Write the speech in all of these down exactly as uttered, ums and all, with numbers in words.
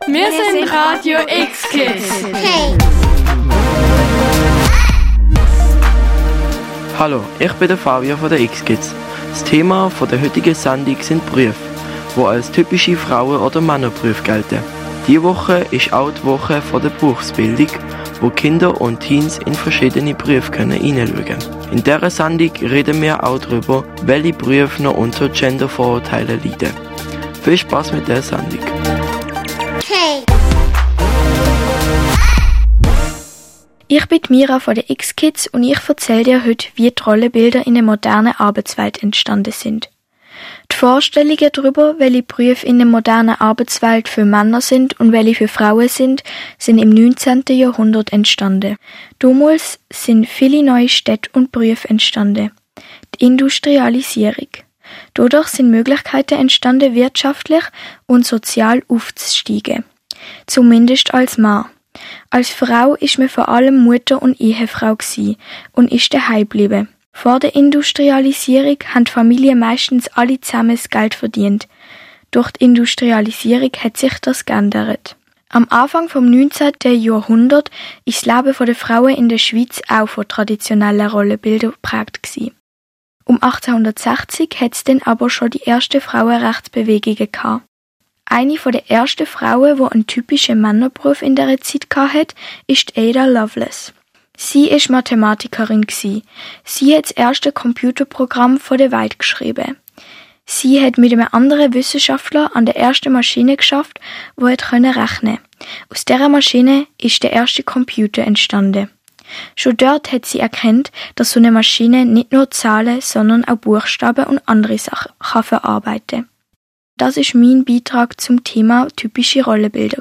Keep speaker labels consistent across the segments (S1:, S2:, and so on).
S1: Wir sind Radio X-Kids.
S2: Hey!
S3: Hallo, ich bin der Fabio von der X-Kids. Das Thema von der heutigen Sendung sind Berufe, die als typische Frauen- oder Männerberufe gelten. Diese Woche ist auch die Woche von der Berufsbildung, wo Kinder und Teens in verschiedene Berufe können hineinschauen können. In dieser Sendung reden wir auch darüber, welche Berufe noch unter Gendervorurteilen leiden. Viel Spaß mit der Sendung.
S2: Hey!
S4: Ich bin Mira von der X-Kids und ich erzähle dir heute, wie die Rollenbilder in der modernen Arbeitswelt entstanden sind. Die Vorstellungen darüber, welche Berufe in der modernen Arbeitswelt für Männer sind und welche für Frauen sind, sind im neunzehnten Jahrhundert entstanden. Damals sind viele neue Städte und Berufe entstanden. Die Industrialisierung. Dadurch sind Möglichkeiten entstanden, wirtschaftlich und sozial aufzusteigen. Zumindest als Mann. Als Frau ist man vor allem Mutter und Ehefrau gsi und ist daheim geblieben. Vor der Industrialisierung haben die Familien meistens alle zusammen das Geld verdient. Durch die Industrialisierung hat sich das geändert. Am Anfang vom neunzehnten Jahrhundert ist das Leben der Frauen in der Schweiz auch von traditionellen Rollenbildern geprägt gsi. Um achtzehnhundertsechzig hat es dann aber schon die ersten Frauenrechtsbewegungen gehabt. Eine der ersten Frauen, die einen typischen Männerberuf in dieser Zeit hatte, ist Ada Lovelace. Sie war Mathematikerin. Sie hat das erste Computerprogramm der Welt geschrieben. Sie hat mit einem anderen Wissenschaftler an der ersten Maschine geschafft, die rechnen konnte. Aus dieser Maschine ist der erste Computer entstanden. Schon dort hat sie erkannt, dass so eine Maschine nicht nur Zahlen, sondern auch Buchstaben und andere Sachen kann verarbeiten kann. Das ist mein Beitrag zum Thema typische Rollenbilder.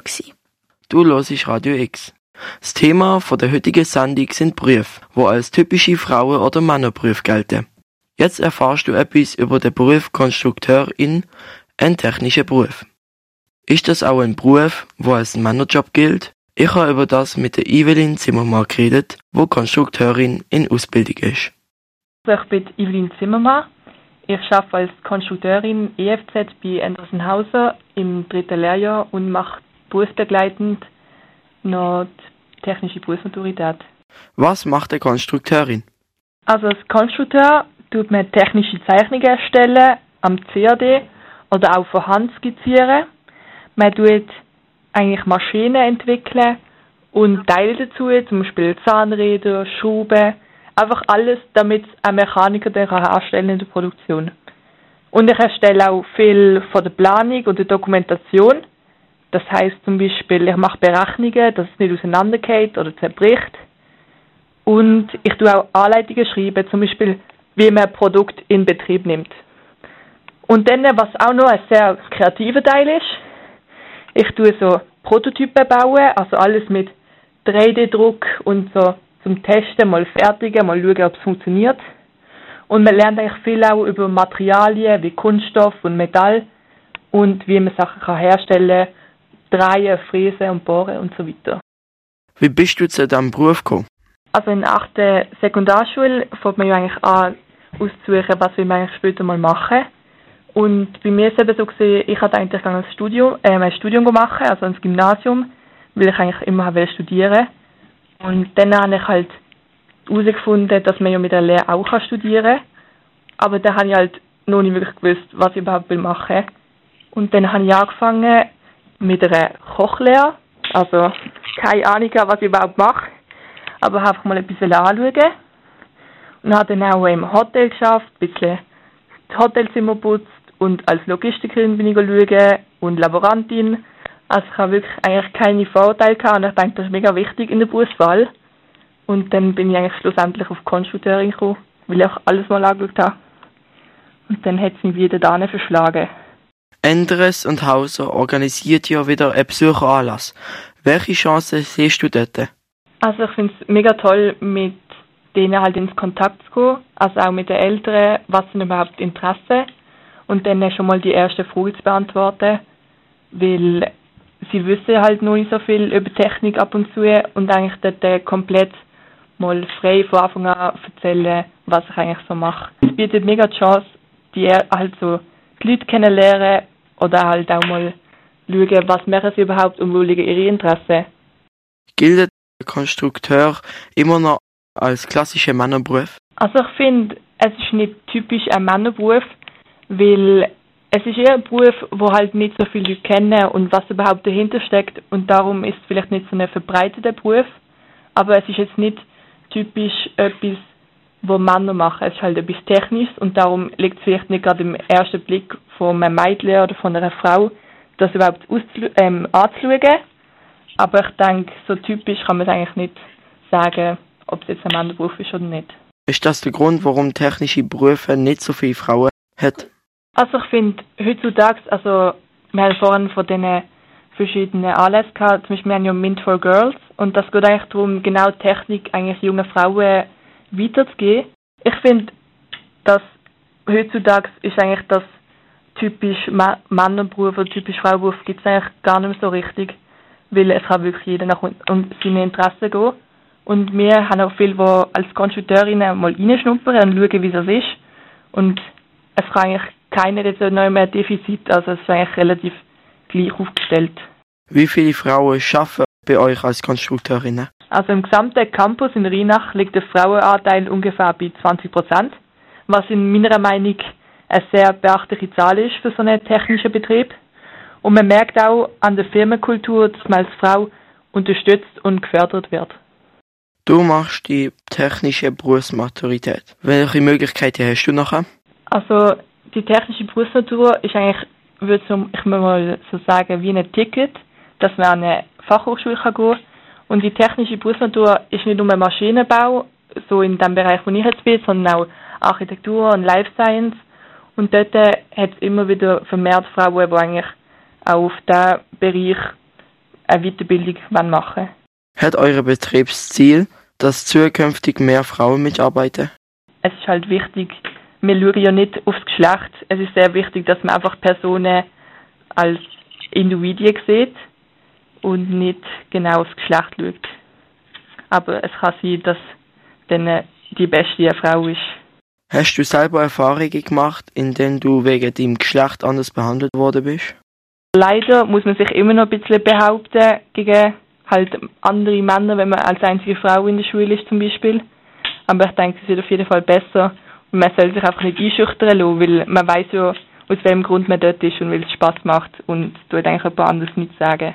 S3: Du hörst Radio X. Das Thema von der heutigen Sendung sind Berufe, die als typische Frauen- oder Männerberufe gelten. Jetzt erfährst du etwas über den Beruf Konstrukteurin, einen technischen Beruf. Ist das auch ein Beruf, der als Männerjob gilt? Ich habe über das mit der Evelyn Zimmermann geredet, die Konstrukteurin in Ausbildung ist.
S5: Ich bin Evelyn Zimmermann. Ich arbeite als Konstrukteurin E F Z bei Andersenhauser im dritten Lehrjahr und mache berufsbegleitend noch die technische Berufsmaturität.
S3: Was macht eine Konstrukteurin?
S5: Also als Konstrukteur tut man technische Zeichnungen erstellen, am C A D oder auch von Hand skizzieren. Man tut eigentlich Maschinen entwickeln und Teile dazu, zum Beispiel Zahnräder, Schrauben, einfach alles, damit ein Mechaniker den herstellen in der Produktion. Und ich erstelle auch viel von der Planung und der Dokumentation. Das heisst zum Beispiel, ich mache Berechnungen, dass es nicht auseinandergeht oder zerbricht. Und ich tue auch Anleitungen schreiben, zum Beispiel, wie man ein Produkt in Betrieb nimmt. Und dann, was auch noch ein sehr kreativer Teil ist, ich tue so Prototypen bauen, also alles mit drei D Druck und so zum Testen, mal fertigen, mal schauen, ob es funktioniert. Und man lernt eigentlich viel auch über Materialien wie Kunststoff und Metall und wie man Sachen kann herstellen kann, drehen, fräsen und bohren und so weiter.
S3: Wie bist du zu diesem Beruf gekommen?
S5: Also in der achten Sekundarschule fängt man ja eigentlich an, auszusuchen, was wir eigentlich später mal machen. Und bei mir ist es eben so gewesen, ich hatte eigentlich ein Studium, äh, ein Studium gemacht, also ein Gymnasium, weil ich eigentlich immer wollte studieren. Und dann habe ich halt herausgefunden, dass man ja mit der Lehre auch studieren kann. Aber dann habe ich halt noch nicht wirklich gewusst, was ich überhaupt machen will. Und dann habe ich angefangen mit einer Kochlehre. Also keine Ahnung, was ich überhaupt mache. Aber einfach mal ein bisschen anschauen. Und habe dann auch im Hotel geschafft, ein bisschen das Hotelzimmer putzt. Und als Logistikerin bin ich schauen und Laborantin. Also ich habe wirklich eigentlich keine Vorteile gehabt. Und ich denke, das ist mega wichtig in der Berufswahl. Und dann bin ich eigentlich schlussendlich auf Konstrukteurin gekommen, weil ich auch alles mal angeschaut habe. Und dann hat es mich wieder dahin verschlagen.
S3: Endres und Hauser organisiert ja wieder einen Besucheranlass. Welche Chancen siehst du dort?
S5: Also ich finde es mega toll, mit denen halt ins Kontakt zu kommen. Also auch mit den Eltern, was sind überhaupt Interesse. Und dann schon mal die erste Frage zu beantworten. Weil sie wissen halt noch nicht so viel über Technik ab und zu. Und eigentlich dort komplett mal frei von Anfang an erzählen, was ich eigentlich so mache. Es bietet mega die Chance, die halt so die Leute kennenlernen oder halt auch mal schauen, was machen sie überhaupt und wo liegen ihre Interessen.
S3: Gilt der Konstrukteur immer noch als klassischer Männerberuf?
S5: Also ich finde, es ist nicht typisch ein Männerberuf, weil es ist eher ein Beruf, wo halt nicht so viele Leute kennen und was überhaupt dahinter steckt und darum ist es vielleicht nicht so ein verbreiteter Beruf, aber es ist jetzt nicht typisch etwas, wo Männer machen. Es ist halt etwas Technisches und darum liegt es vielleicht nicht gerade im ersten Blick von einem Mädchen oder von einer Frau, das überhaupt auszulu- ähm, anzuschauen. Aber ich denke, so typisch kann man es eigentlich nicht sagen, ob es jetzt ein Männerberuf ist oder nicht.
S3: Ist das der Grund, warum technische Berufe nicht so viele Frauen hat?
S5: Also ich finde, heutzutage, also wir haben vorhin von diesen verschiedenen Anlässen gehabt, zum Beispiel wir haben ja Mint for Girls und das geht eigentlich darum, genau Technik eigentlich jungen Frauen weiterzugeben. Ich finde, dass heutzutage ist eigentlich das typisch Ma- Männerberuf oder typisch Frauenberuf gibt es eigentlich gar nicht mehr so richtig, weil es kann wirklich jeder nach um seine Interessen gehen. Und wir haben auch viele, die als Konstrukteurinnen mal reinschnuppern und schauen, wie das ist. Und es kann eigentlich keiner jetzt noch mehr Defizit, also es ist eigentlich relativ gleich aufgestellt.
S3: Wie viele Frauen arbeiten bei euch als Konstrukteurinnen?
S5: Also im gesamten Campus in Rheinach liegt der Frauenanteil ungefähr bei zwanzig Prozent, was in meiner Meinung eine sehr beachtliche Zahl ist für so einen technischen Betrieb. Und man merkt auch an der Firmenkultur, dass man als Frau unterstützt und gefördert wird.
S3: Du machst die technische Berufsmaturität. Welche Möglichkeiten hast du nachher?
S5: Also die technische Berufsmatur ist eigentlich, würde ich mal so sagen, wie ein Ticket, dass man an eine Fachhochschule kann gehen kann. Und die technische Berufsmatur ist nicht nur Maschinenbau, so in dem Bereich, wo ich jetzt bin, sondern auch Architektur und Life Science. Und dort hat es immer wieder vermehrt Frauen, die eigentlich auch auf diesen Bereich eine Weiterbildung machen wollen.
S3: Hat euer Betrieb das Ziel, dass zukünftig mehr Frauen mitarbeiten?
S5: Es ist halt wichtig, wir schauen ja nicht aufs Geschlecht. Es ist sehr wichtig, dass man einfach Personen als Individuen sieht und nicht genau aufs Geschlecht schaut. Aber es kann sein, dass dann die beste eine Frau ist.
S3: Hast du selber Erfahrungen gemacht, in denen du wegen deinem Geschlecht anders behandelt worden bist?
S5: Leider muss man sich immer noch ein bisschen behaupten gegen halt andere Männer, wenn man als einzige Frau in der Schule ist zum Beispiel. Aber ich denke, es wird auf jeden Fall besser und man soll sich einfach nicht einschüchtern lassen, weil man weiß ja, aus welchem Grund man dort ist und weil es Spass macht und tut eigentlich jemand anderes nicht sagen.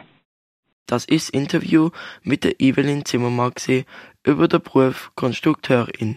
S3: Das ist das Interview mit der Evelyn Zimmermann über den Beruf Konstrukteurin.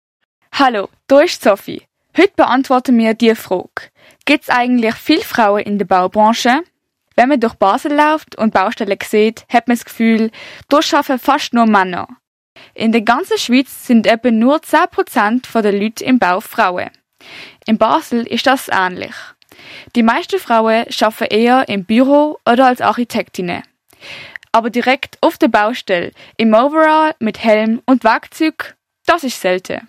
S1: Hallo, da ist Sophie. Heute beantworten wir diese Frage. Gibt es eigentlich viele Frauen in der Baubranche? Wenn man durch Basel läuft und Baustellen sieht, hat man das Gefühl, dort arbeiten fast nur Männer. In der ganzen Schweiz sind etwa nur zehn Prozent der Leute im Bau Frauen. In Basel ist das ähnlich. Die meisten Frauen arbeiten eher im Büro oder als Architektinnen. Aber direkt auf der Baustelle, im Overall mit Helm und Werkzeug, das ist selten.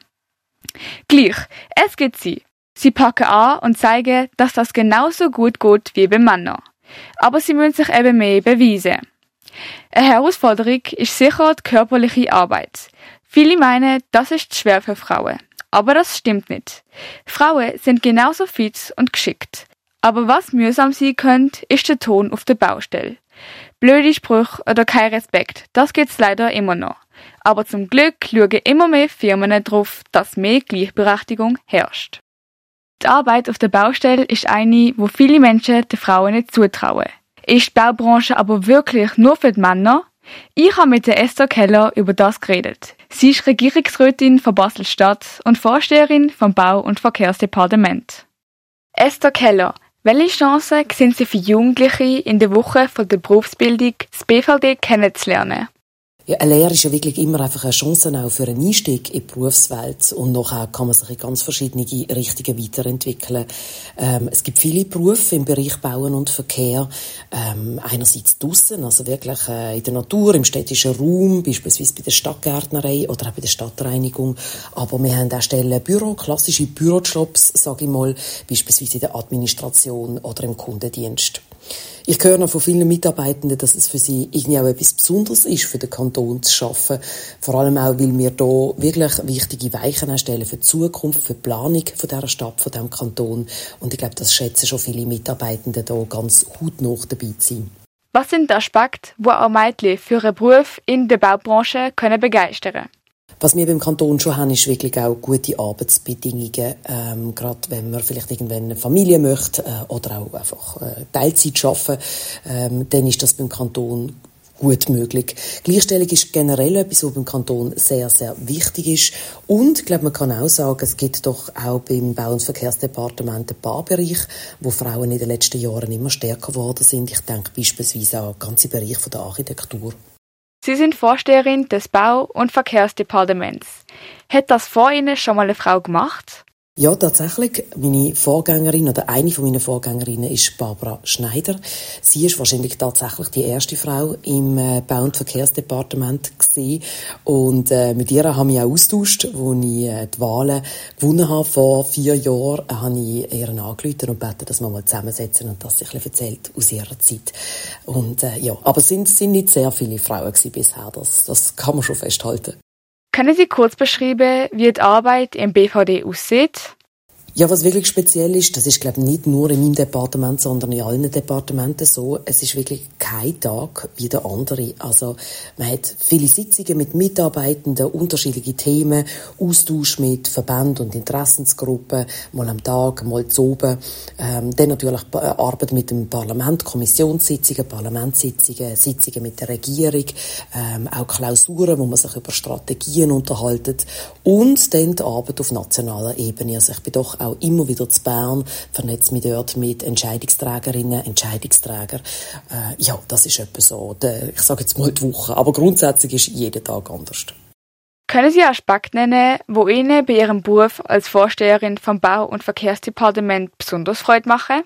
S1: Gleich, es gibt sie. Sie packen an und zeigen, dass das genauso gut geht wie bei Männern. Aber sie müssen sich eben mehr beweisen. Eine Herausforderung ist sicher die körperliche Arbeit. Viele meinen, das ist schwer für Frauen. Aber das stimmt nicht. Frauen sind genauso fit und geschickt. Aber was mühsam sein könnte, ist der Ton auf der Baustelle. Blöde Sprüche oder kein Respekt, das gibt's leider immer noch. Aber zum Glück schauen immer mehr Firmen darauf, dass mehr Gleichberechtigung herrscht. Die Arbeit auf der Baustelle ist eine, wo viele Menschen den Frauen nicht zutrauen. Ist die Baubranche aber wirklich nur für die Männer? Ich habe mit der Esther Keller über das geredet. Sie ist Regierungsrätin von Basel-Stadt und Vorsteherin vom Bau- und Verkehrsdepartement. Esther Keller, welche Chancen sehen Sie für Jugendliche in der Woche von der Berufsbildung, das B V D kennenzulernen?
S6: Ja, eine Lehre ist ja wirklich immer einfach eine Chance auch für einen Einstieg in die Berufswelt und nachher kann man sich in ganz verschiedene Richtungen weiterentwickeln. Ähm, es gibt viele Berufe im Bereich Bauen und Verkehr. Ähm, einerseits draussen, also wirklich äh, in der Natur, im städtischen Raum, beispielsweise bei der Stadtgärtnerei oder auch bei der Stadtreinigung. Aber wir haben auch Stellen Büro, klassische Bürojobs, sage ich mal, beispielsweise in der Administration oder im Kundendienst. Ich höre noch von vielen Mitarbeitenden, dass es für sie irgendwie auch etwas Besonderes ist, für den Kanton zu arbeiten. Vor allem auch, weil wir hier wirklich wichtige Weichen erstellen für die Zukunft, für die Planung von dieser Stadt, von diesem Kanton. Und ich glaube, das schätzen schon viele Mitarbeitende hier ganz hautnah dabei zu sein.
S1: Was sind Aspekte, die auch Mädchen für ihren Beruf in der Baubranche können begeistern können?
S6: Was wir beim Kanton schon haben, ist wirklich auch gute Arbeitsbedingungen. Ähm, gerade wenn man vielleicht irgendwann eine Familie möchte äh, oder auch einfach äh, Teilzeit arbeiten, ähm, dann ist das beim Kanton gut möglich. Gleichstellung ist generell etwas, was beim Kanton sehr, sehr wichtig ist. Und ich glaube, man kann auch sagen, es gibt doch auch beim Bau- und Verkehrsdepartement einen paar Bereiche, wo Frauen in den letzten Jahren immer stärker geworden sind. Ich denke beispielsweise an den ganzen Bereich der Architektur.
S1: Sie sind Vorsteherin des Bau- und Verkehrsdepartements. Hat das vor Ihnen schon mal eine Frau gemacht?
S6: Ja, tatsächlich. Meine Vorgängerin oder eine von meinen Vorgängerinnen ist Barbara Schneider. Sie ist wahrscheinlich tatsächlich die erste Frau im äh, Bau- und Verkehrsdepartement gewesen. Und äh, mit ihr habe ich auch austauscht, als ich äh, die Wahlen gewonnen habe. Vor vier Jahren äh, habe ich ihr angerufen und gebeten, dass wir mal zusammensetzen und dass sie ein bisschen erzählt aus ihrer Zeit. Und äh, ja, aber es sind, sind nicht sehr viele Frauen gewesen bisher. Das, das kann man schon festhalten.
S1: Können Sie kurz beschreiben, wie die Arbeit im B V D aussieht?
S6: Ja, was wirklich speziell ist, das ist, glaube ich, nicht nur in meinem Departement, sondern in allen Departementen so. Es ist wirklich kein Tag wie der andere. Also, man hat viele Sitzungen mit Mitarbeitenden, unterschiedliche Themen, Austausch mit Verbänden und Interessensgruppen, mal am Tag, mal zu oben. Ähm, dann natürlich Arbeit mit dem Parlament, Kommissionssitzungen, Parlamentssitzungen, Sitzungen mit der Regierung, ähm, auch Klausuren, wo man sich über Strategien unterhaltet. Und dann die Arbeit auf nationaler Ebene. Also, ich bin doch auch immer wieder zu Bern, vernetzt mich dort mit Entscheidungsträgerinnen, Entscheidungsträger. Äh, ja, das ist etwa so, der, ich sage jetzt mal die Woche, aber grundsätzlich ist jeden Tag anders.
S1: Können Sie Aspekte nennen, wo Ihnen bei Ihrem Beruf als Vorsteherin vom Bau- und Verkehrsdepartement besonders Freude machen?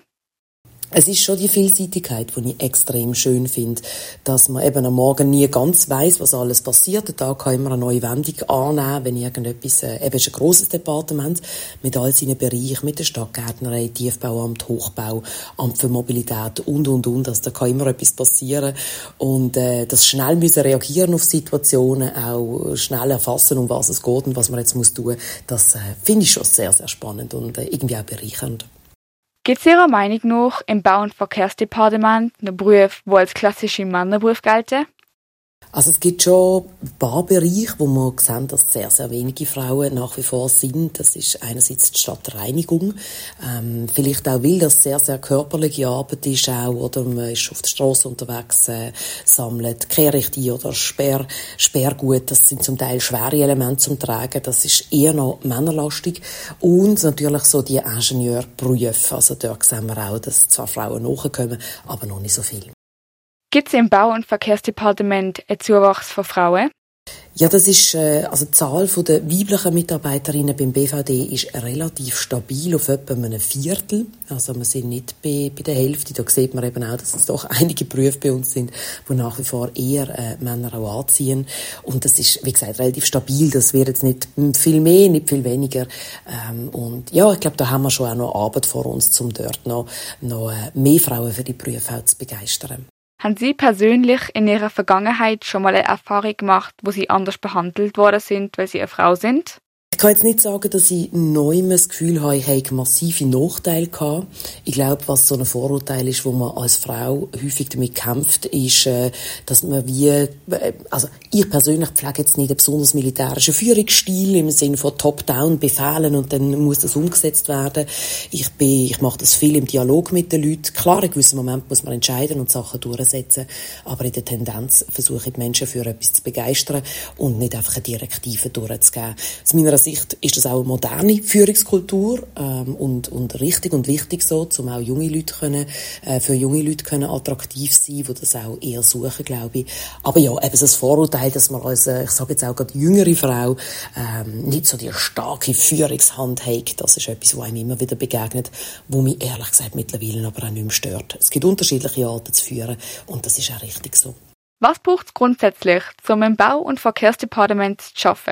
S6: Es ist schon die Vielseitigkeit, die ich extrem schön finde, dass man eben am Morgen nie ganz weiss, was alles passiert. Der Tag kann immer eine neue Wendung annehmen, wenn irgendetwas, äh, eben ist ein grosses Departement mit all seinen Bereichen, mit der Stadtgärtnerei, Tiefbauamt, Hochbau, Amt für Mobilität und, und, und. Also da kann immer etwas passieren. Und äh, das schnell müssen reagieren auf Situationen, auch schnell erfassen, um was es geht und was man jetzt muss tun, das äh, finde ich schon sehr, sehr spannend und äh, irgendwie auch bereichernd.
S1: Gibt es Ihrer Meinung nach im Bau- und Verkehrsdepartement einen Beruf, der als klassische Männerberuf gelten?
S6: Also es gibt schon ein paar Bereiche, wo man sehen, dass sehr, sehr wenige Frauen nach wie vor sind. Das ist einerseits die Stadtreinigung. Ähm, vielleicht auch, weil das sehr, sehr körperliche Arbeit ist auch, oder man ist auf der Strasse unterwegs, äh, sammelt Kehrichte oder Sperr, Sperrgut. Das sind zum Teil schwere Elemente zum Tragen. Das ist eher noch männerlastig. Und natürlich so die Ingenieurberufe. Also dort sehen wir auch, dass zwar Frauen nachkommen, aber noch nicht so viel.
S1: Gibt es im Bau- und Verkehrsdepartement einen Zuwachs von Frauen?
S6: Ja, das ist, äh, also die Zahl der weiblichen Mitarbeiterinnen beim B V D ist relativ stabil auf etwa einem Viertel. Also wir sind nicht bei, bei der Hälfte. Da sieht man eben auch, dass es doch einige Berufe bei uns sind, die nach wie vor eher äh, Männer auch anziehen. Und das ist, wie gesagt, relativ stabil. Das wird jetzt nicht viel mehr, nicht viel weniger. Ähm, und ja, ich glaube, da haben wir schon auch noch Arbeit vor uns, um dort noch, noch äh, mehr Frauen für die Berufe auch zu begeistern.
S1: Haben Sie persönlich in Ihrer Vergangenheit schon mal eine Erfahrung gemacht, wo Sie anders behandelt worden sind, weil Sie eine Frau sind?
S6: Ich kann jetzt nicht sagen, dass ich neu das Gefühl habe, ich habe massive Nachteile gehabt. Ich glaube, was so ein Vorurteil ist, wo man als Frau häufig damit kämpft, ist, dass man wie, also ich persönlich pflege jetzt nicht einen besonders militärischen Führungsstil im Sinne von Top-Down Befehlen und dann muss das umgesetzt werden. Ich bin, ich mache das viel im Dialog mit den Leuten. Klar, in gewissen Momenten muss man entscheiden und Sachen durchsetzen, aber in der Tendenz versuche ich die Menschen für etwas zu begeistern und nicht einfach eine Direktive durchzugeben. Aus meiner Sicht ist das auch eine moderne Führungskultur ähm, und, und richtig und wichtig so, um auch junge Leute können, äh, für junge Leute können attraktiv sein, die das auch eher suchen, glaube ich. Aber ja, eben das Vorurteil, dass man als, äh, ich sage jetzt auch gerade jüngere Frau, ähm, nicht so die starke Führungshand hat, das ist etwas, was einem immer wieder begegnet, wo mich ehrlich gesagt mittlerweile aber auch nicht mehr stört. Es gibt unterschiedliche Arten zu führen und das ist auch richtig so.
S1: Was braucht es grundsätzlich, um im Bau- und Verkehrsdepartement zu arbeiten?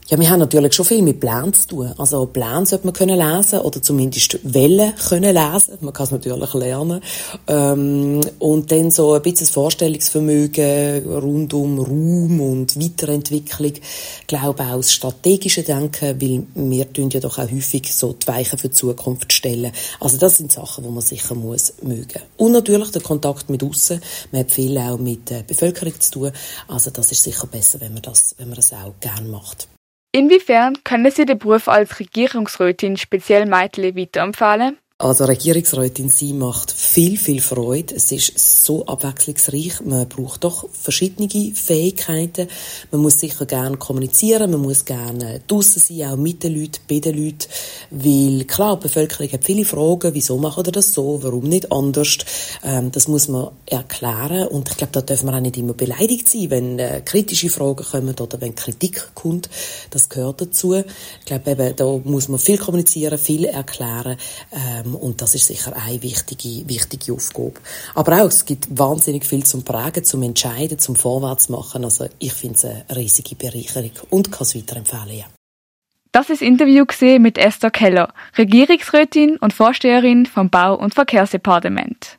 S6: Ja, wir haben natürlich schon viel mit Plänen zu tun. Also Pläne sollte man können lesen oder zumindest Wellen können lesen. Man kann es natürlich lernen. Ähm, und dann so ein bisschen das Vorstellungsvermögen rund um Raum und Weiterentwicklung. Ich glaube auch das strategische Denken, weil wir tun ja doch auch häufig so die Weichen für die Zukunft stellen. Also das sind Sachen, die man sicher muss mögen. Und natürlich der Kontakt mit aussen. Man hat viel auch mit der Bevölkerung zu tun. Also das ist sicher besser, wenn man das, wenn man das auch gerne macht.
S1: Inwiefern können Sie den Beruf als Regierungsrätin speziell Mädchen weiterempfehlen?
S6: Also Regierungsrätin sein macht viel, viel Freude. Es ist so abwechslungsreich. Man braucht doch verschiedene Fähigkeiten. Man muss sicher gerne kommunizieren, man muss gerne draussen sein, auch mit den Leuten, bei den Leuten. Weil klar, die Bevölkerung hat viele Fragen. Wieso machen wir das so? Warum nicht anders? Ähm, das muss man erklären. Und ich glaube, da dürfen wir auch nicht immer beleidigt sein, wenn äh, kritische Fragen kommen oder wenn Kritik kommt. Das gehört dazu. Ich glaube, eben, da muss man viel kommunizieren, viel erklären. Ähm, Und das ist sicher eine wichtige, wichtige Aufgabe. Aber auch, es gibt wahnsinnig viel zum Prägen, zum Entscheiden, zum Vorwärtsmachen. Also ich finde es eine riesige Bereicherung und kann es weiterempfehlen, ja.
S1: Das ist das Interview mit Esther Keller, Regierungsrätin und Vorsteherin vom Bau- und Verkehrsdepartement.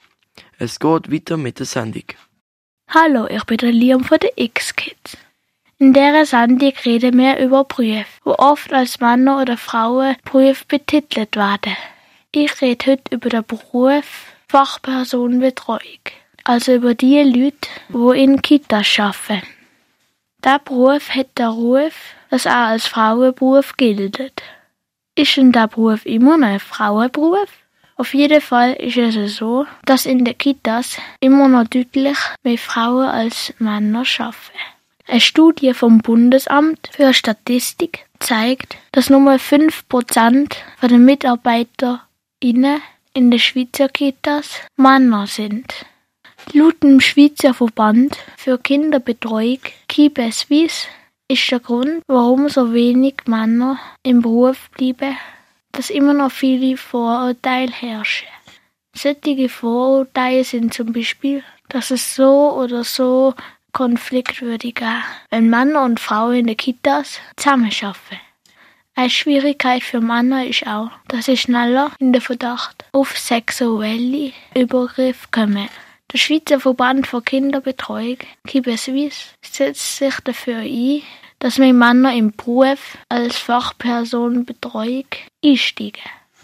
S3: Es geht weiter mit der Sendung.
S7: Hallo, ich bin der Liam von den X-Kids. In dieser Sendung reden wir über Berufe, wo oft als Männer oder Frauen Berufe betitelt werden. Ich rede heute über den Beruf Fachpersonenbetreuung, also über die Leute, die in Kitas arbeiten. Dieser Beruf hat den Ruf, dass er als Frauenberuf gilt. Ist denn dieser Beruf immer noch ein Frauenberuf? Auf jeden Fall ist es so, dass in den Kitas immer noch deutlich mehr Frauen als Männer arbeiten. Eine Studie vom Bundesamt für Statistik zeigt, dass nur fünf Prozent der Mitarbeiter in den Schweizer Kitas Männer sind. Laut dem Schweizer Verband für Kinderbetreuung Kibe Suisse ist der Grund, warum so wenig Männer im Beruf bleiben, dass immer noch viele Vorurteile herrschen. Solche Vorurteile sind zum Beispiel, dass es so oder so Konflikt würde geben, wenn Männer und Frauen in den Kitas zusammenarbeiten. Eine Schwierigkeit für Männer ist auch, dass sie schneller in den Verdacht auf sexuelle Übergriffe kommen. Der Schweizer Verband für Kinderbetreuung, Kibe Suisse, setzt sich dafür ein, dass mehr Männer im Beruf als Fachpersonenbetreuung einsteigen.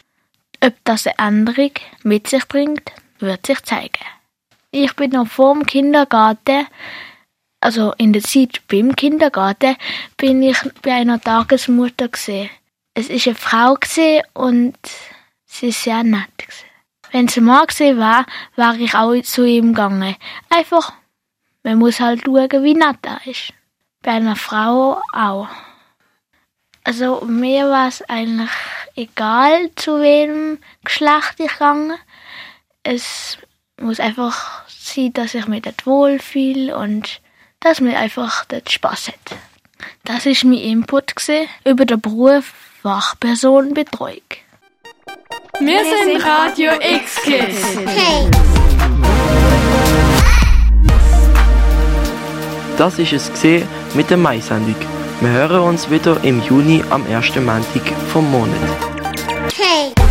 S7: Ob das eine Änderung mit sich bringt, wird sich zeigen. Ich bin noch vor dem Kindergarten, also in der Zeit beim Kindergarten, bin ich bei einer Tagesmutter gesehen. Es ist eine Frau gesehen und sie ist sehr nett gewesen. Wenn es ein Mann gewesen war, wäre ich auch zu ihm gegangen. Einfach, man muss halt schauen, wie nett er ist. Bei einer Frau auch. Also mir war es eigentlich egal, zu welchem Geschlecht ich gegangen. Es muss einfach sein, dass ich mich dort wohlfühle und dass man einfach dort Spass hat. Das war mein Input über den Beruf Fachpersonenbetreuung.
S8: Wir sind Radio X-Kids.
S2: Hey!
S3: Das ist es gesehen mit der Mai-Sendung. Wir hören uns wieder im Juni am ersten Montag vom Monat.
S2: Hey!